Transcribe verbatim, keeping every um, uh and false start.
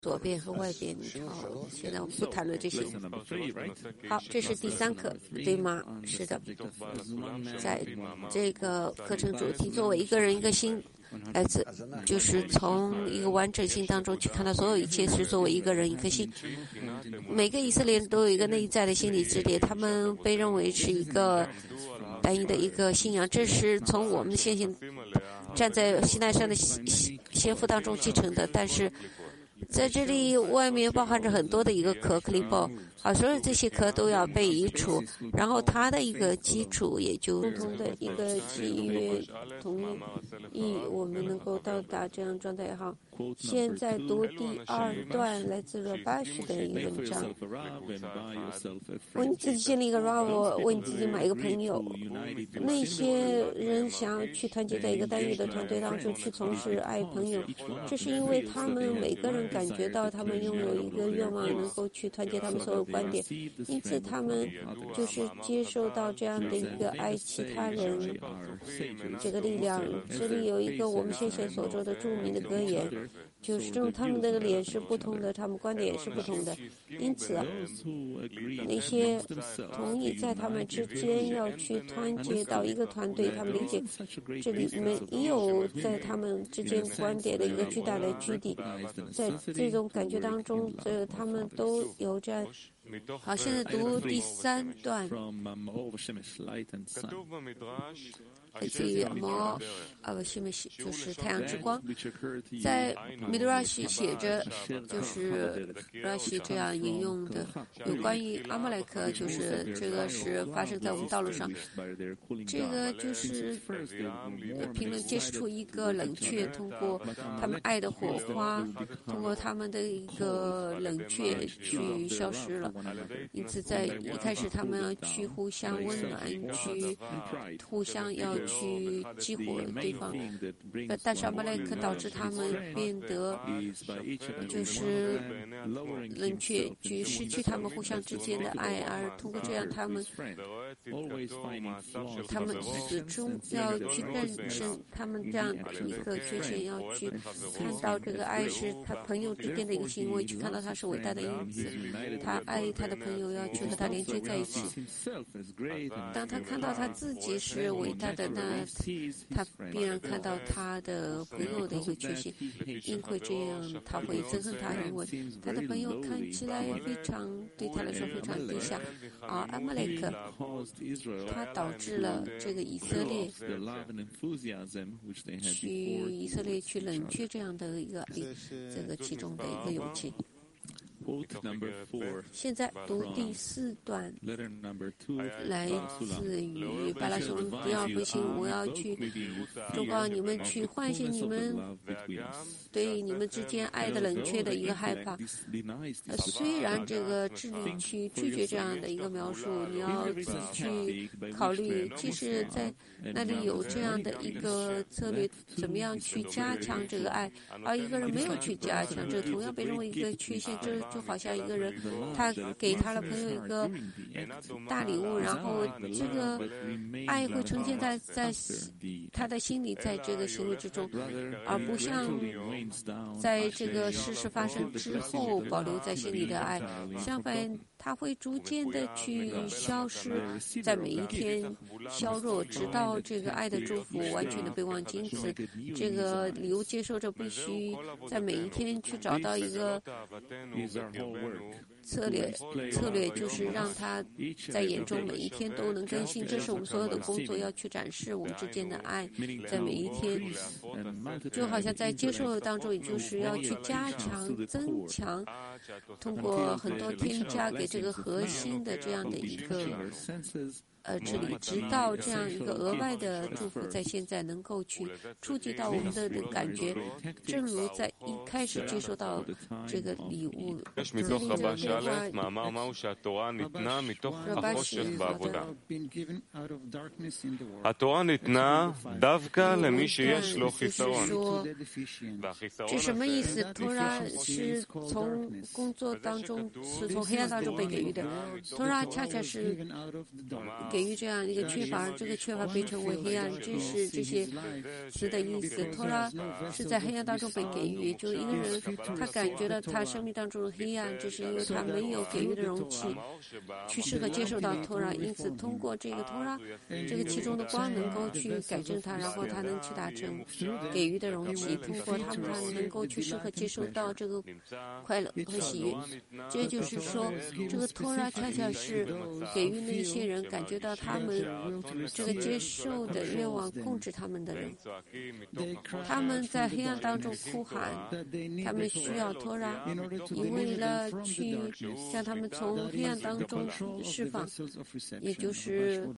左边和外边。好，现在我们不谈论这些。好，这是第三课，对吗？是的，在这个课程主题，作为一个人一个心，来自就是从一个完整性当中去看到所有一切，是作为一个人一颗心。每个以色列人都有一个内在的心理支点，他们被认为是一个单一的一个信仰，这是从我们现行站在西奈山的先父当中继承的，但是在这里外面包含着很多的一个壳克利鲍，好，所有这些壳都要被移除，然后它的一个基础也就共同的一个契约同意，我们能够到达这样状态也好。现在读第二段来自若巴许的一个文章，为你自己建立一个 Rav， 为你自己买一个朋友。那些人想要去团结在一个单一的团队当中去从事爱朋友，这是因为他们每个人感觉到他们拥有一个愿望，能够去团结他们所有观点，因此他们就是接受到这样的一个爱其他人这个力量。这里有一个我们先前所说的著名的格言，就是这种他们的脸是不同的，他们观点也是不同的，因此那些同意在他们之间要去团结到一个团队，他们理解这里没有在他们之间观点的一个巨大的据地，在这种感觉当中，这他们都有着。好，现在读第三段。来自于摩阿瓦西梅西，就是太阳之光。在米德拉西写着，就是拉西这样引用的，有关于阿玛莱克，就是这个是发生在我们道路上，这个就是评论揭示出一个冷却，通过他们爱的火花，通过他们的一个冷却去消失了。因此，在一开始他们要去互相温暖，去互相要去激活对方，但是阿玛莱克导致他们变得就是冷却，去失去他们互相之间的爱，而通过这样他们他们始终要去认识他们这样一个缺陷，要去看到这个爱是他朋友之间的一个行为，去看到他是伟大的因子，他爱他的朋友，要去和他连接在一起。当他看到他自己是伟大的，那他必然看到他的朋友的一个缺陷，因为这样他会憎恨他，因为他的朋友看起来非常对他来说非常低下。而阿玛莱克他导致了这个以色列去以色列去冷却这样的一个这个其中的一个勇气。现在读第四段，来自于巴拉松第二回信，我要去忠告你们，去唤醒你们对你们之间爱的冷却的一个害怕。呃、虽然这个致力去拒绝这样的一个描述，你要自己去考虑，即使在那里有这样的一个策略，怎么样去加强这个爱，而一个人没有去加强，这同样被认为一个缺陷。这就好像一个人他给他的朋友一个大礼物，然后这个爱会呈现在在他的心里，在这个行为之中，而不像在这个事实发生之后保留在心里的爱。相反，他会逐渐的去消失，在每一天削弱，直到这个爱的祝福完全的被忘记。因此，这个礼物接受者必须在每一天去找到一个策略，策略就是让他在眼中每一天都能更新。这是我们所有的工作，要去展示我们之间的爱，在每一天，就好像在接受当中，也就是要去加强、增强，通过很多添加给这个核心的这样的一个呃，这里直到这样一个额外的祝福，在现在能够去触及到我们的感觉，正如在一开始接收到这个礼物，自立者热巴西好的。 התורה ניתנה דווקא למי שיש לו 就是 חיסרון. 说，这什么意思？托拉是从工作当中，是从黑暗当中被给予的。托拉恰恰是给予这样一个缺乏，这个缺乏被称为黑暗，这是这些词的意思。托拉是在黑暗当中被给予，也就是一个人他感觉到他生命当中的黑暗，这是因为他没有给予的容器，去适合接受到托拉，因此通过这个托拉，这个其中的光能够去改正它，然后它能去达成给予的容器，通过他们他能够去适合接受到这个快乐和喜悦。这就是说，这个托拉恰恰是给予那些人感觉到他们这个接受的愿望控制他们的人。他们在黑暗当中哭喊，他们需要托拉，因为了去将他们从黑暗当中释放，也就是